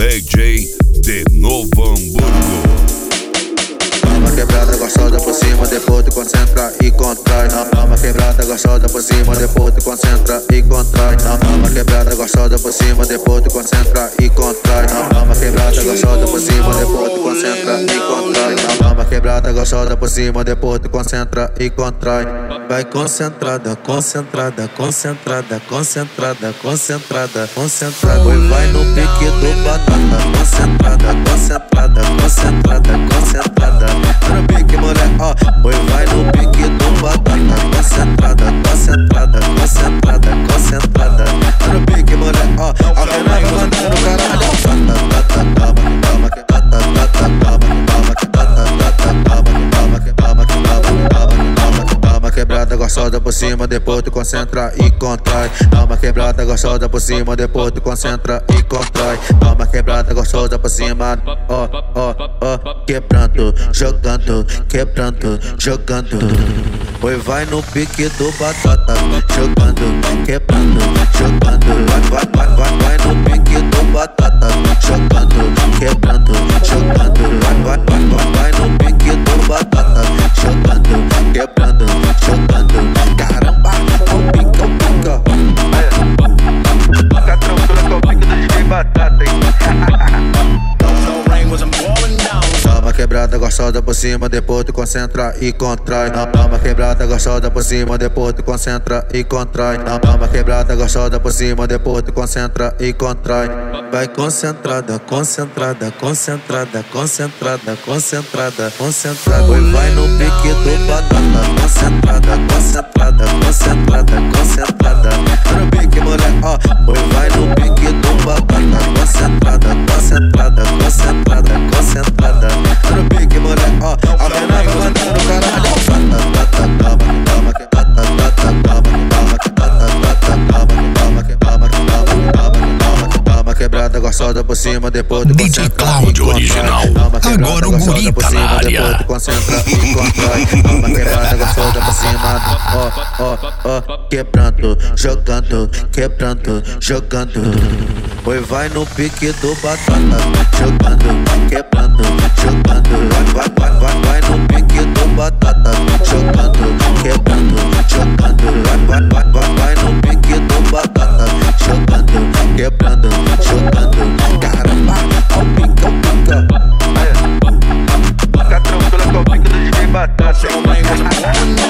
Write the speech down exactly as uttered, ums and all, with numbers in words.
D J de Novo Hamburgo. Dá uma quebrada gostosa por cima, depois tu concentra e contrai. Dá uma quebrada gostosa por cima, depois tu concentra e contrai. Dá uma quebrada gostosa por cima, depois tu concentra e contrai. Dá uma quebrada gostosa por cima, depois tu concentra e contrai. Dá uma quebrada gostosa por cima, depois tu concentra e contrai. Vai concentrada, concentrada, concentrada, concentrada, concentrada, concentrada. Oi, vai no pique do batata. Concentrada, concentrada, concentrada, concentrada. No pique, mulher, ó. Oi, vai no pique do batata. Concentrada, concentrada, concentrada, concentrada. No pique, mulher, ó. A menina vai mandar no caralho. Calma, calma, calma, calma, calma, calma, quebrada gostosa por cima, depois tu concentra e contrai. Dá uma quebrada gostosa por cima, depois tu concentra e contrai. Dá uma quebrada gostosa por cima, ó, ó, ó, quebrando, jogando, quebrando, jogando. Oi, vai no pique do batata, jogando, quebrando, jogando. Vai, vai, vai, vai, vai no pique do batata, jogando, quebrando, jogando. Vai, vai, vai, vai, vai no pique do batata, jogando, quebrando, jogando. Caramba, o pica, o pica. Fica tranquila que é o pique do D J Batata, hein? Dá uma quebrada gostosa por cima, depois tu concentra e contrai. Dá uma quebrada gostosa por cima, depois tu concentra e contrai. Dá uma quebrada gostosa por cima, depois tu concentra e contrai. Vai concentrada, concentrada, concentrada, concentrada, concentrada, concentrada. Oi, vai no pique do batata. Concentrada, concentrada, concentrada, concentrada. No pique, mulher, ó. Oi, vai no pique do batata. Concentrada, concentrada, concentrada, concentrada. No pique, mulher, ó. A menina vai mandar no caralho. Calma, calma, quebrada gostosa por cima, depois tu D J Cláudio original. Agora o guri tá na área. Depois tu concentra e contrai. Dá uma quebrada gostosa por cima, ó, ó, ó, quebrando, jogando, quebrando, jogando. Oi, vai no pique do batata, jogando, quebrando, jogando. Vai, vai, vai, vai, vai no pique do batata, jogando, quebrando, jogando. Vai, vai, vai, vai, vai no pique do batata, jogando, quebrando, jogando. Caramba, o pica, o pica. Fica tranquila que é o pique do D J Batata, hein?